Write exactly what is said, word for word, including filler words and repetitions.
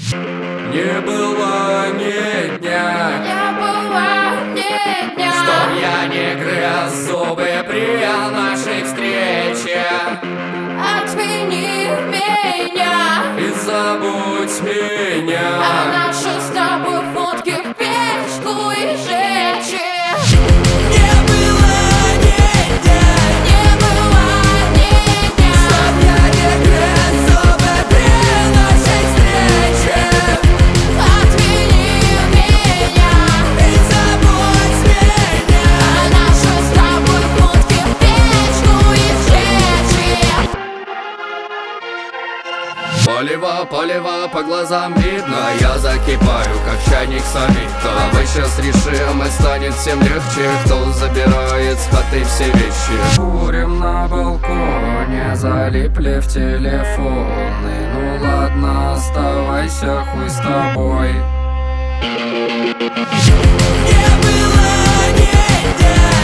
Не было ни дня, Не было ни дня, чтоб я не грыз зубы при нашей встрече. отмени меня И забудь меня. а наши с тобой фотки в печку и жечь. Не было ни дня, Не было ни дня, чтоб я не грыз зубы при нашей встрече. отмени меня И забудь меня. а наши с тобой фотки в печку и жечь. Полево, полево, по глазам видно, я закипаю, как чайник самита. Давай сейчас решим, и станет всем легче, кто забирает с хаты все вещи. Курим на балконе, залипли в телефоны. Ну ладно, оставайся, хуй с тобой. Не было ни дня,